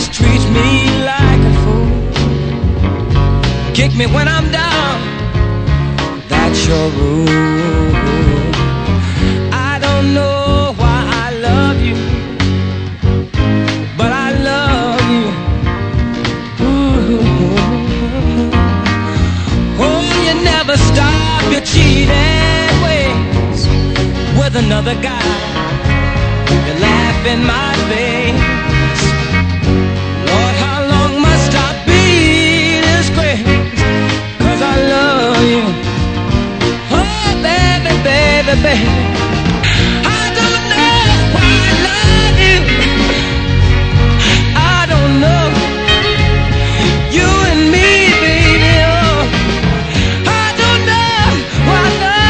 treat me like a fool. Kick me when I'm down, that's your rule. I don't know why I love you, but I love you. Ooh. Oh, you never stop your cheating ways with another guy. You laugh in my face. Lord, how long must I be disgraced? 'Cause I love you. Oh, baby, baby, baby.